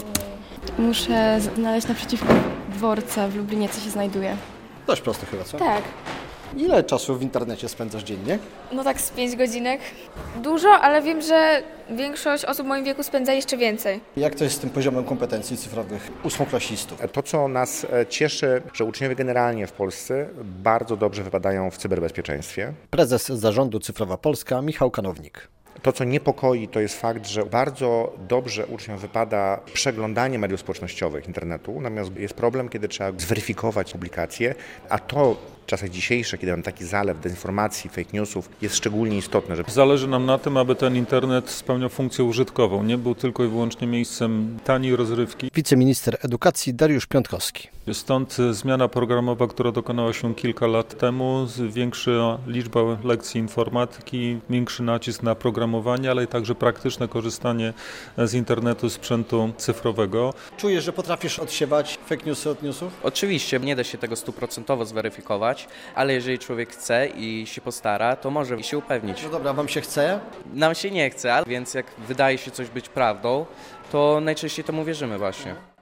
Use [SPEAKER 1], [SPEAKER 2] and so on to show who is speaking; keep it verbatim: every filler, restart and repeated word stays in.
[SPEAKER 1] Muszę znaleźć naprzeciwko dworca w Lublinie, co się znajduje.
[SPEAKER 2] Dość proste chyba, co?
[SPEAKER 1] Tak.
[SPEAKER 2] Ile czasu w internecie spędzasz dziennie?
[SPEAKER 3] No tak z pięć godzinek. Dużo, ale wiem, że większość osób w moim wieku spędza jeszcze więcej.
[SPEAKER 2] Jak to jest z tym poziomem kompetencji cyfrowych ósmoklasistów?
[SPEAKER 4] To, co nas cieszy, że uczniowie generalnie w Polsce bardzo dobrze wypadają w cyberbezpieczeństwie.
[SPEAKER 2] Prezes Zarządu Cyfrowa Polska Michał Kanownik.
[SPEAKER 4] To, co niepokoi, to jest fakt, że bardzo dobrze uczniom wypada przeglądanie mediów społecznościowych, internetu, natomiast jest problem, kiedy trzeba zweryfikować publikacje, a to w czasach dzisiejszych, kiedy mamy taki zalew dezinformacji, fake newsów, jest szczególnie istotne. Że...
[SPEAKER 5] Zależy nam na tym, aby ten internet spełniał funkcję użytkową, nie był tylko i wyłącznie miejscem taniej rozrywki.
[SPEAKER 2] Wiceminister edukacji Dariusz Piątkowski.
[SPEAKER 5] Stąd zmiana programowa, która dokonała się kilka lat temu, większa liczba lekcji informatyki, większy nacisk na programowanie, ale także praktyczne korzystanie z internetu, sprzętu cyfrowego.
[SPEAKER 2] Czujesz, że potrafisz odsiewać fake newsy od newsów?
[SPEAKER 6] Oczywiście nie da się tego stuprocentowo zweryfikować, ale jeżeli człowiek chce i się postara, to może się upewnić.
[SPEAKER 2] No dobra, wam się chce?
[SPEAKER 6] Nam się nie chce, więc jak wydaje się coś być prawdą, to najczęściej temu wierzymy właśnie.